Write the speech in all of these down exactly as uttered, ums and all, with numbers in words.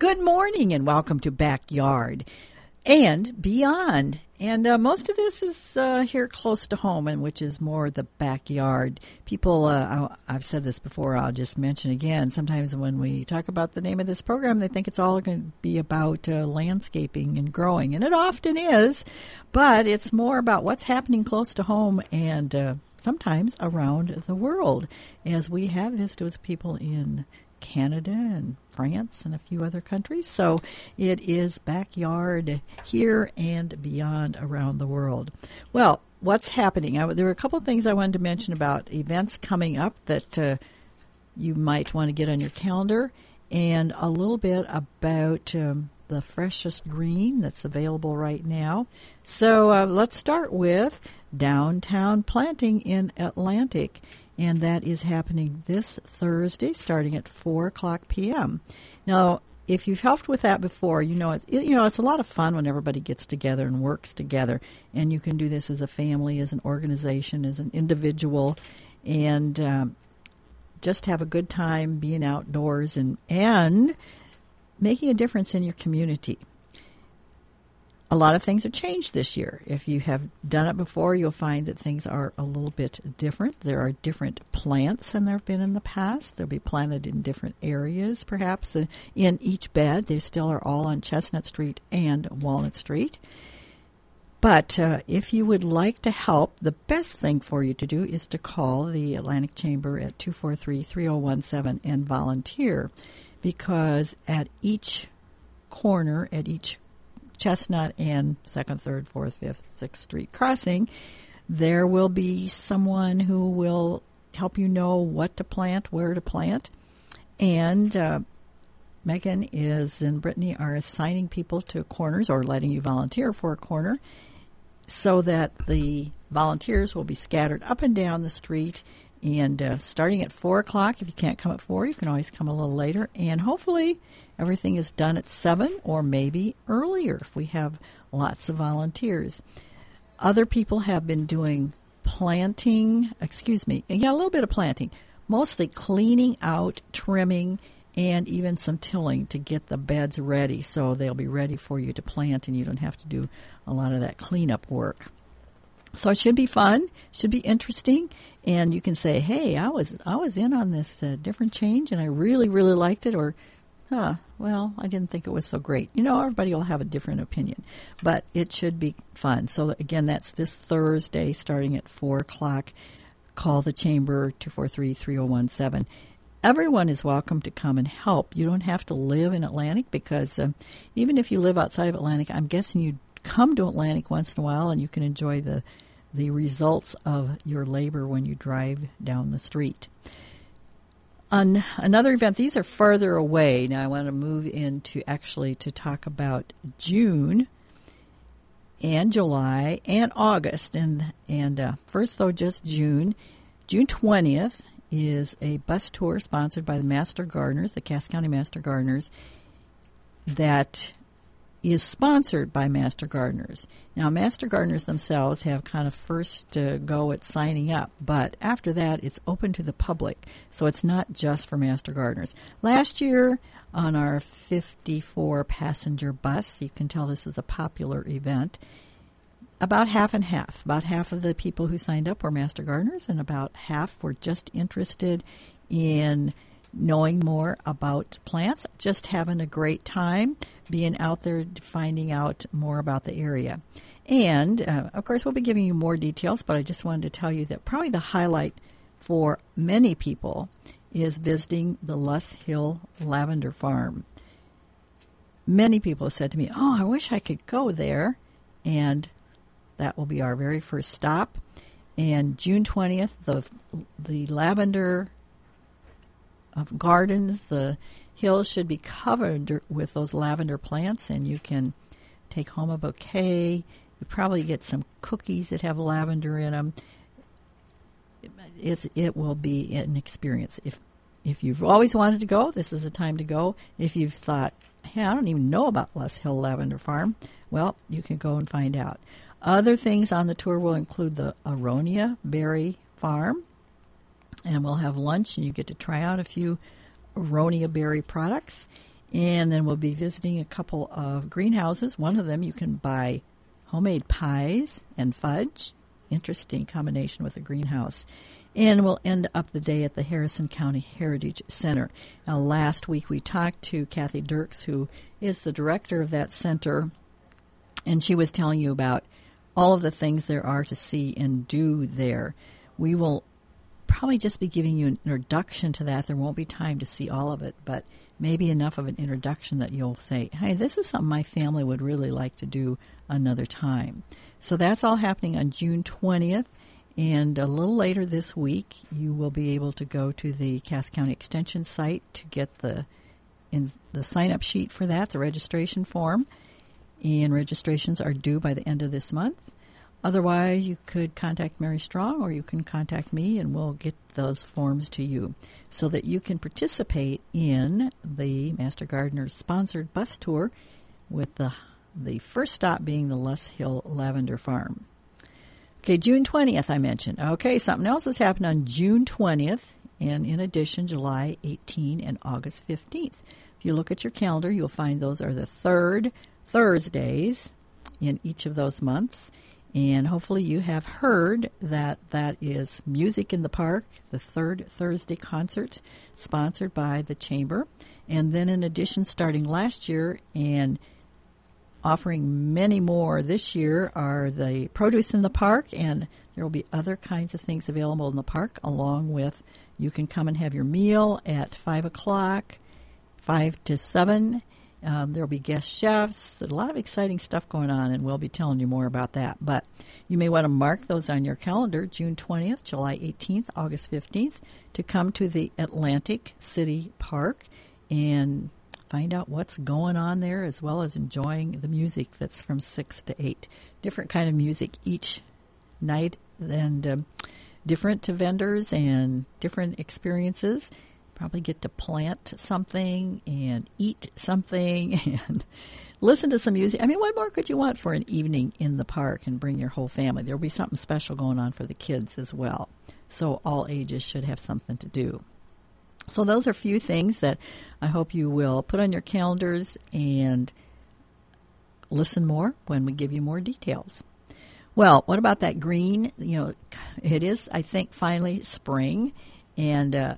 Good morning and welcome to Backyard and Beyond. And uh, most of this is uh, here close to home, and which is more the backyard. People, uh, I, I've said this before, I'll just mention again, sometimes when we talk about the name of this program, they think it's all going to be about uh, landscaping and growing, and it often is, but it's more about what's happening close to home and uh, sometimes around the world, as we have visited with people in Canada and France and a few other countries. So it is backyard here and beyond around the world. Well, what's happening? I, there were a couple of things I wanted to mention about events coming up that uh, you might want to get on your calendar, and a little bit about um, the freshest green that's available right now. So uh, let's start with Downtown Planting in Atlantic. And that is happening this Thursday, starting at four o'clock p.m. Now, if you've helped with that before, you know it's, you know it's a lot of fun when everybody gets together and works together. And you can do this as a family, as an organization, as an individual, and um, just have a good time being outdoors and and making a difference in your community. A lot of things have changed this year. If you have done it before, you'll find that things are a little bit different. There are different plants than there have been in the past. They'll be planted in different areas, perhaps, uh, in each bed. They still are all on Chestnut Street and Walnut Street. But uh, if you would like to help, the best thing for you to do is to call the Atlantic Chamber at two four three, three oh one seven and volunteer, because at each corner, at each Chestnut and second, third, fourth, fifth, sixth Street crossing, there will be someone who will help you know what to plant, where to plant. And uh, Megan is and Brittany are assigning people to corners, or letting you volunteer for a corner, so that the volunteers will be scattered up and down the street. And uh, starting at four o'clock, if you can't come at four, you can always come a little later. And hopefully everything is done at seven, or maybe earlier if we have lots of volunteers. Other people have been doing planting, excuse me, yeah, a little bit of planting, mostly cleaning out, trimming, and even some tilling to get the beds ready, so they'll be ready for you to plant and you don't have to do a lot of that cleanup work. So it should be fun, should be interesting, and you can say, hey, I was I was in on this uh, different change, and I really, really liked it, or, huh, well, I didn't think it was so great. You know, everybody will have a different opinion, but it should be fun. So, again, that's this Thursday starting at four o'clock. Call the Chamber, two four three, three oh one seven. Everyone is welcome to come and help. You don't have to live in Atlantic, because uh, even if you live outside of Atlantic, I'm guessing you come to Atlantic once in a while, and you can enjoy the the results of your labor when you drive down the street. On another event, these are further away. Now I want to move into actually to talk about June and July and August. And, and uh, first, though, just June. June twentieth is a bus tour sponsored by the Master Gardeners, the Cass County Master Gardeners, that is sponsored by Master Gardeners. Now, Master Gardeners themselves have kind of first uh, go at signing up, but after that, it's open to the public, so it's not just for Master Gardeners. Last year, on our fifty-four passenger bus, you can tell this is a popular event, about half and half. About half of the people who signed up were Master Gardeners, and about half were just interested in knowing more about plants, just having a great time, being out there, finding out more about the area. And, uh, of course, we'll be giving you more details, but I just wanted to tell you that probably the highlight for many people is visiting the Luss Hill Lavender Farm. Many people have said to me, oh, I wish I could go there, and that will be our very first stop. And June twentieth, the the lavender of gardens, the hills should be covered with those lavender plants, and you can take home a bouquet. You probably get some cookies that have lavender in them. It's, it will be an experience. If if you've always wanted to go, this is the time to go. If you've thought, hey, I don't even know about Luss Hill Lavender Farm, well, you can go and find out. Other things on the tour will include the Aronia Berry Farm, and we'll have lunch, and you get to try out a few Aronia berry products. And then we'll be visiting a couple of greenhouses. One of them you can buy homemade pies and fudge. Interesting combination with a greenhouse. And we'll end up the day at the Harrison County Heritage Center. Now, last week we talked to Kathy Dirks, who is the director of that center, and she was telling you about all of the things there are to see and do there. We will probably just be giving you an introduction to that. There won't be time to see all of it, but maybe enough of an introduction that you'll say, hey, this is something my family would really like to do another time. So that's all happening on June twentieth, and a little later this week, you will be able to go to the Cass County Extension site to get the in the sign-up sheet for that, the registration form, and registrations are due by the end of this month. Otherwise, you could contact Mary Strong, or you can contact me, and we'll get those forms to you so that you can participate in the Master Gardener's sponsored bus tour, with the the first stop being the Les Hill Lavender Farm. Okay, June twentieth I mentioned. Okay, something else has happened on June twentieth, and in addition, July eighteenth and August fifteenth. If you look at your calendar, you'll find those are the third Thursdays in each of those months. And hopefully you have heard that that is Music in the Park, the third Thursday concert, sponsored by the Chamber. And then in addition, starting last year and offering many more this year, are the Produce in the Park, and there will be other kinds of things available in the park, along with you can come and have your meal at five o'clock, five to seven. Um, there will be guest chefs. There's a lot of exciting stuff going on, and we'll be telling you more about that. But you may want to mark those on your calendar, June twentieth, July eighteenth, August fifteenth, to come to the Atlantic City Park and find out what's going on there, as well as enjoying the music that's from six to eight. Different kind of music each night, and um, different vendors and different experiences. Probably get to plant something and eat something and listen to some music. I mean, what more could you want for an evening in the park, and bring your whole family? There will be something special going on for the kids as well. So all ages should have something to do. So those are a few things that I hope you will put on your calendars and listen more when we give you more details. Well, what about that green? You know, it is, I think, finally spring, and uh,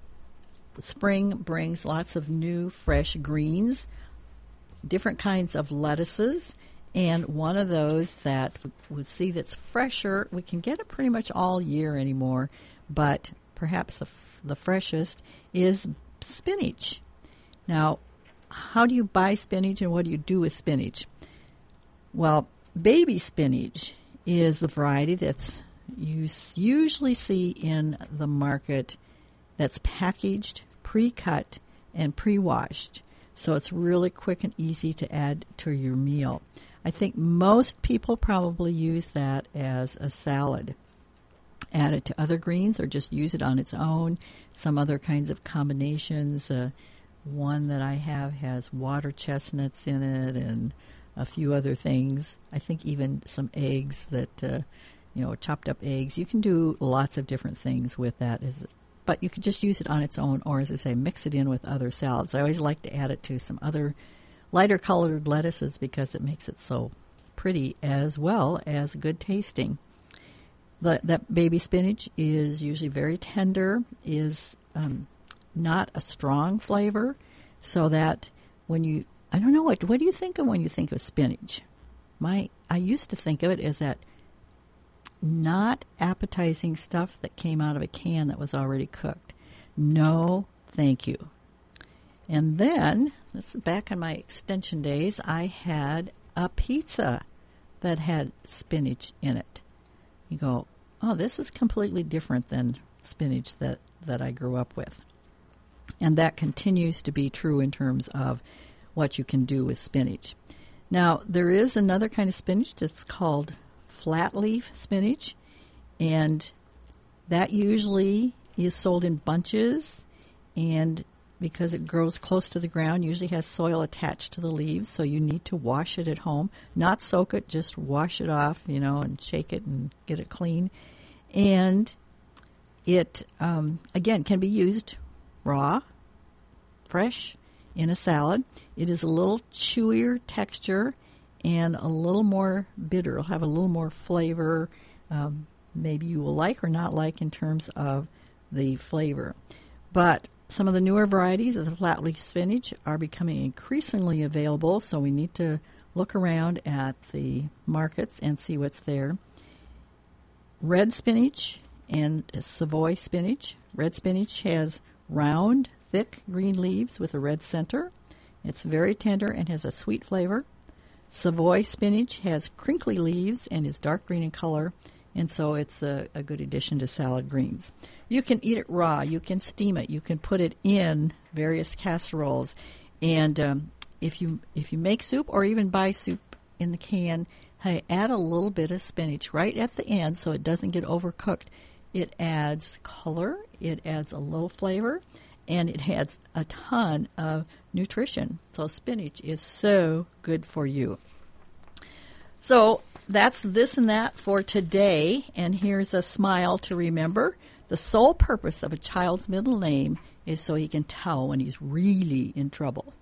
spring brings lots of new, fresh greens, different kinds of lettuces, and one of those that we see that's fresher, we can get it pretty much all year anymore, but perhaps the, f- the freshest is spinach. Now, how do you buy spinach, and what do you do with spinach? Well, baby spinach is the variety that's you usually see in the market that's packaged, pre-cut, and pre-washed. So it's really quick and easy to add to your meal. I think most people probably use that as a salad. Add it to other greens, or just use it on its own. Some other kinds of combinations. Uh, one that I have has water chestnuts in it, and a few other things. I think even some eggs that, uh, you know, chopped up eggs. You can do lots of different things with that. Is But you could just use it on its own, or, as I say, mix it in with other salads. I always like to add it to some other lighter colored lettuces because it makes it so pretty as well as good tasting. The, that baby spinach is usually very tender, is um, not a strong flavor, so that when you, I don't know, what what do you think of when you think of spinach? My I used to think of it as that not appetizing stuff that came out of a can that was already cooked. No, thank you. And then, this is back in my extension days, I had a pizza that had spinach in it. You go, oh, this is completely different than spinach that, that I grew up with. And that continues to be true in terms of what you can do with spinach. Now, there is another kind of spinach that's called flat leaf spinach, and that usually is sold in bunches, and because it grows close to the ground, usually has soil attached to the leaves, so you need to wash it at home. Not soak it, just wash it off, you know, and shake it and get it clean. And it, um, again, can be used raw, fresh, in a salad. It is a little chewier texture and a little more bitter. It'll have a little more flavor. Um, maybe you will like or not like in terms of the flavor. But some of the newer varieties of the flat leaf spinach are becoming increasingly available, so we need to look around at the markets and see what's there. Red spinach and Savoy spinach. Red spinach has round, thick green leaves with a red center. It's very tender and has a sweet flavor. Savoy spinach has crinkly leaves and is dark green in color, and so it's a, a good addition to salad greens. You can eat it raw. You can steam it. You can put it in various casseroles. And um, if you if you make soup or even buy soup in the can, hey, add a little bit of spinach right at the end so it doesn't get overcooked. It adds color. It adds a little flavor. And it adds a ton of nutrition. So spinach is so good for you. So that's this and that for today. And here's a smile to remember. The sole purpose of a child's middle name is so he can tell when he's really in trouble.